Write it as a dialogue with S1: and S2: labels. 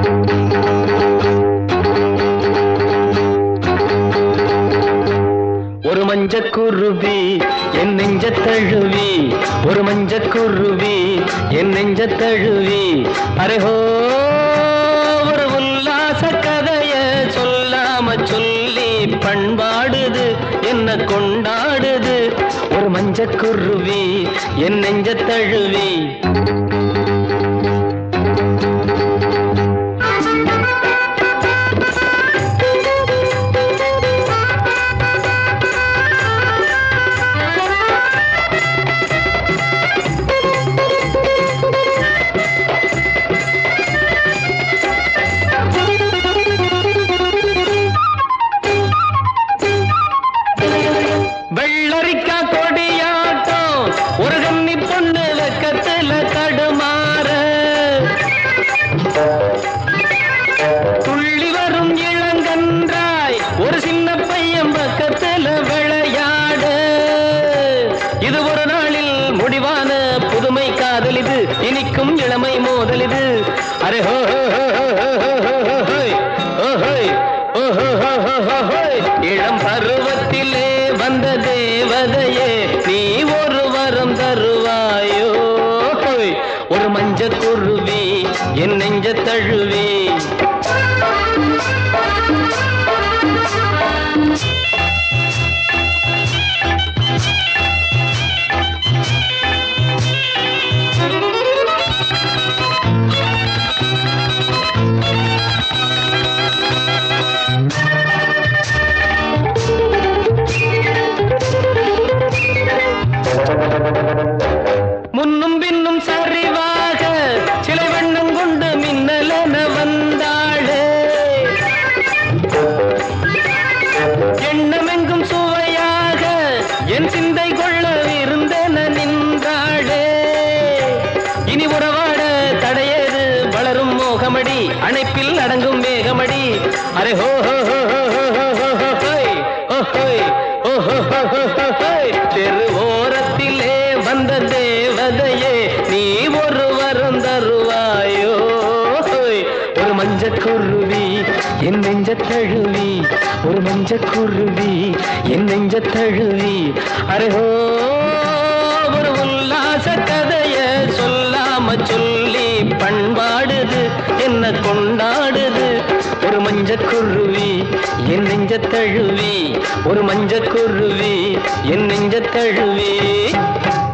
S1: ஒரு மஞ்சக்குருவி என் நெஞ்ச தழுவி, ஒரு மஞ்சக்குருவி என் நெஞ்ச தழுவி, அரேஹோ ஒரு உல்லாச கதைய சொல்லாம சொல்லி பண்பாடுது என்ன கொண்டாடுது. ஒரு மஞ்சக்குருவி என் நெஞ்ச தழுவி. வெள்ளரிக்கா கொடியாட்டம் ஒரு கன்னி பொண்ணு வெக்கத்துல தடுமாற, துள்ளி வரும் இளங்கன்றாய் ஒரு சின்ன பையன் பக்கத்துல விளையாட. இது ஒரு நாளில் முடிவான புதுமை காதல், இது இனிக்கும் இளமை மோதல் இது. அரே ஹோ இளம் பருவத்திலே வந்த தேவதையே நீ ஒரு வரம் தருவாயோ. ஒரு மஞ்சக்குருவி என் நெஞ்ச தழுவி. முன்னும் பின்னும் சரிவாக சிலை வண்ணம் கொண்டு மின்னலென வந்தாளே, எண்ணமெங்கும் சுவையாக என் சிந்தை கொள்ள இருந்தென நின்றாளே. இனி உறவாட தடையேது வளரும் மோகமடி, அணைப்பில் அடங்கும் மேகமடி. அரே ஹோ தெரு ஓரத்திலே வந்த தேவதையே நீ ஒரு வரம் தருவாயோ. ஒரு மஞ்சக்குருவி என் நெஞ்ச தழுவி, ஒரு மஞ்சக்குருவி என் நெஞ்ச தழுவி. அரேஹோ ஒரு உல்லாச கதைய சொல்லாம சொல்லி பண்பாடுது என்ன கொண்டாடுது. ஒரு மஞ்சக்குருவி என் நெஞ்ச தழுவி, ஒரு மஞ்சக்குருவி என் நெஞ்ச தழுவி.